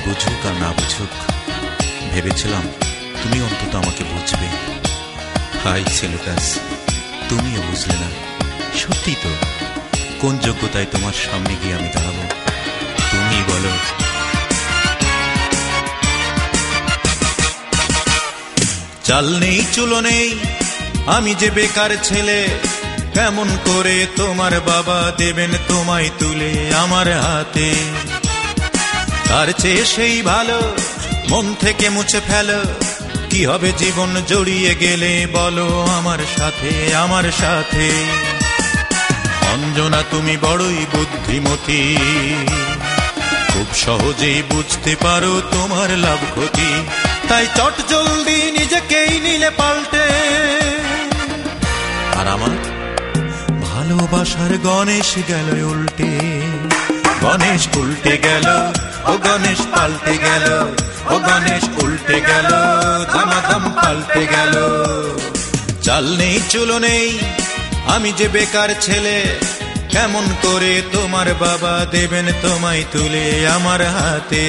বুঝুক আর না বুঝুক, ভেবেছিলাম তুমি অন্তত আমাকে বুঝবে। হাই সেলুকাস, তুমিও বুঝলে না। সত্যি তো, কোন যোগ্যতায় তোমার সামনে গিয়ে আমি দাঁড়াবো? তুমি বলো। চাল নেই চুলো নেই, আমি যে বেকার ছেলে, কেমন করে তোমার বাবা দেবেন তোমায় তুলে আমার হাতে? তার চেয়ে সেই ভালো মন থেকে মুছে ফেলো, কি হবে জীবন জড়িয়ে গেলে বলো আমার সাথে, আমার সাথে। অঞ্জনা তুমি বড়ই বুদ্ধিমতী, খুব সহজেই বুঝতে পারো তোমার লাভ ক্ষতি, তাই চট জলদি নিজেকেই নিলে পাল্টে। আর আমার ভালোবাসার গণেশ গেল উল্টে, গণেশ উল্টে গেল, ও গণেশ পাল্টে গেল, ও গণেশ উল্টে গেল, দামাদাম পাল্টে গেল। চাল নেই চুলো নেই, আমি যে বেকার ছেলে, কেমন করে তোমার বাবা দেবেন তোমায় তুলে আমার হাতে?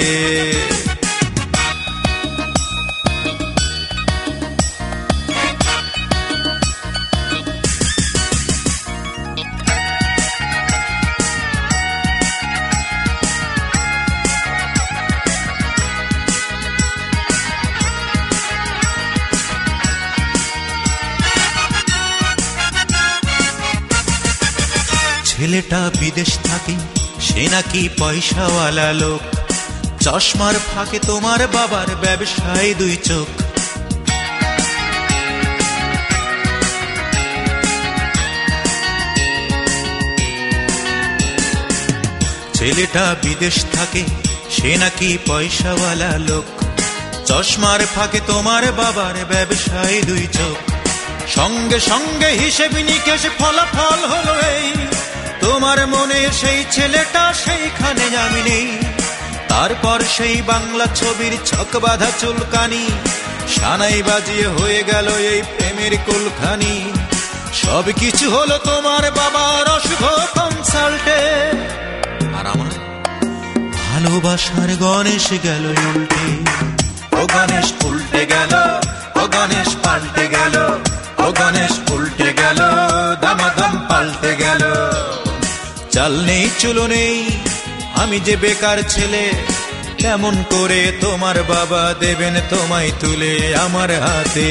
ছেলেটা বিদেশ থাকে, সে নাকি পয়সাওয়ালা লোক, চশমার ফাঁকে তোমার বাবার ব্যবসায় দুই চোখ। ছেলেটা বিদেশ থাকে, সে নাকি পয়সাওয়ালা লোক, চশমার ফাঁকে তোমার বাবার ব্যবসায় দুই চোখ। সঙ্গে সঙ্গে হিসেব নিকেশ ফলাফল হলো এই, তোমার মনে সেই ছেলেটা সেইখানে আমি নেই। তারপর সেই বাংলা ছবির ছক বাঁধা চুলকানি, সানাই বাজিয়ে হয়ে গেল এই প্রেমের কুলখানি। সব কিছু হলো তোমার বাবার অশুভ কনসাল্টে, আর আমার ভালোবাসার গণেশ গেল উল্টে, ও গণেশ উল্টে গেল, ও গণেশ পাল্টে গেল, ও গণেশ উল্টে গেল, দামাদাম পাল্টে গেল। চাল নেই চুলো নেই, আমি যে বেকার ছেলে, কেমন করে তোমার বাবা দেবেন তোমায় তুলে আমার হাতে?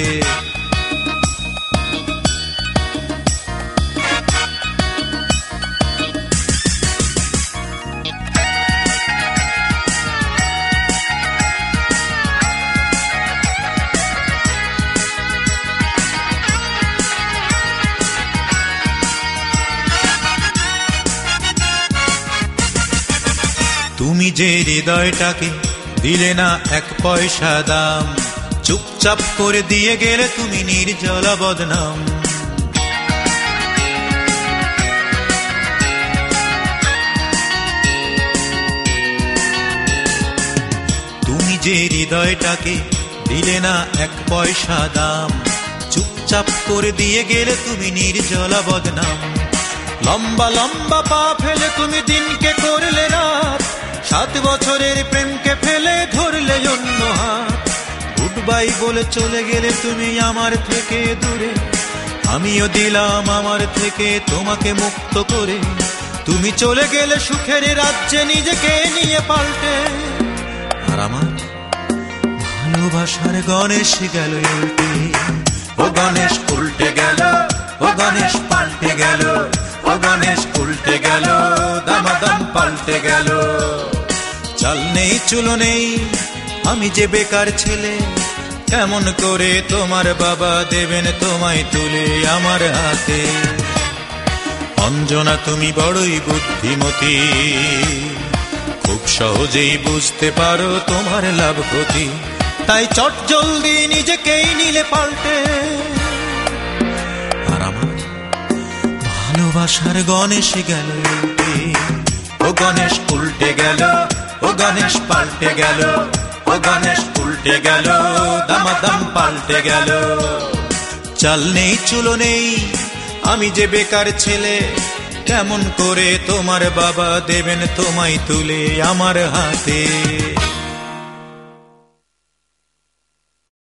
তুমি যে হৃদয়টাকে দিলে না এক পয়সা দাম, চুপচাপ করে দিয়ে গেলে তুমি নির্জলা বদনাম। তুমি যে হৃদয়টাকে দিলে না এক পয়সা দাম, চুপচাপ করে দিয়ে গেলে তুমি নির্জলা বদনাম। লম্বা লম্বা পা ফেলে তুমি দিনকে করলে রাত, 7 বছরের প্রেমকে ফেলে ধরলে অন্য হাত। গুড বাই বলে চলে গেলে তুমি আমার থেকে দূরে, আমিও দিলাম আমার থেকে তোমাকে মুক্ত করে। তুমি চলে গেলে সুখের রাজ্যে নিজেকে নিয়ে পাল্টে, আর আমার ভালোবাসার গণেশ গেল উল্টে, ও গণেশ উল্টে গেল, ও গণেশ পাল্টে গেল, ও গণেশ উল্টে গেল, দামাদাম পাল্টে গেল। চাল নেই চুলো নেই, আমি যে বেকার ছেলে, কেমন করে তোমার বাবা দেবেন তোমায় তুলে আমার হাতে? অঞ্জনা তুমি বড়ই বুদ্ধিমতী, খুব সহজেই বুঝতে পারো তোমার লাভ ক্ষতি, তাই চট জলদি নিজেকেই নিলে পাল্টে। আর আমার ভালোবাসার গণেশ গেল উল্টে, ও গণেশ উল্টে গেল, ও গণেশ পাল্টে গেল, ও গণেশ উল্টে গেল, দামাদাম পাল্টে গেল। চাল নেই চুলো নেই, আমি যে বেকার ছেলে, কেমন করে তোমার বাবা দেবেন তোমায় তুলে আমার হাতে?